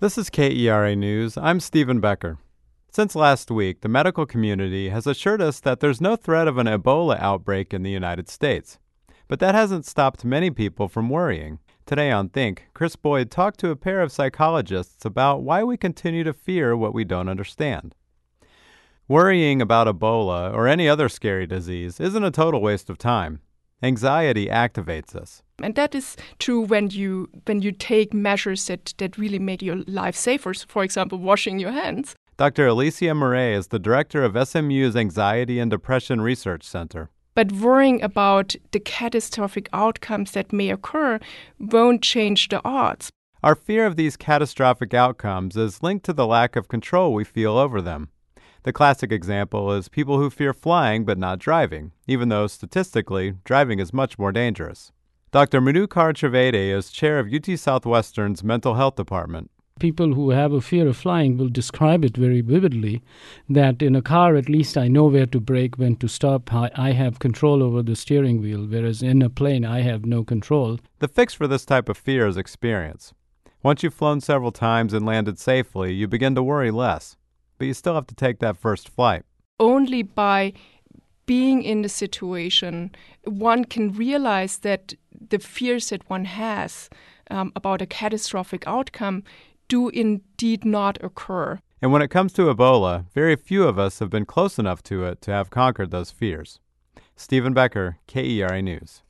This is KERA News. I'm Stephen Becker. Since last week, the medical community has assured us that there's no threat of an Ebola outbreak in the United States. But that hasn't stopped many people from worrying. Today on Think, Chris Boyd talked to a pair of psychologists about why we continue to fear what we don't understand. Worrying about Ebola or any other scary disease isn't a total waste of time. Anxiety activates us. And that is true when you take measures that really make your life safer. So, for example, washing your hands. Dr. Alicia Murray is the director of SMU's Anxiety and Depression Research Center. But worrying about the catastrophic outcomes that may occur won't change the odds. Our fear of these catastrophic outcomes is linked to the lack of control we feel over them. The classic example is people who fear flying but not driving, even though statistically, driving is much more dangerous. Dr. Madhukar Trivedi is chair of UT Southwestern's Mental Health Department. People who have a fear of flying will describe it very vividly, that in a car at least I know where to brake, when to stop, I have control over the steering wheel, whereas in a plane I have no control. The fix for this type of fear is experience. Once you've flown several times and landed safely, you begin to worry less. But you still have to take that first flight. Only by being in the situation, one can realize that the fears that one has about a catastrophic outcome do indeed not occur. And when it comes to Ebola, very few of us have been close enough to it to have conquered those fears. Stephen Becker, KERA News.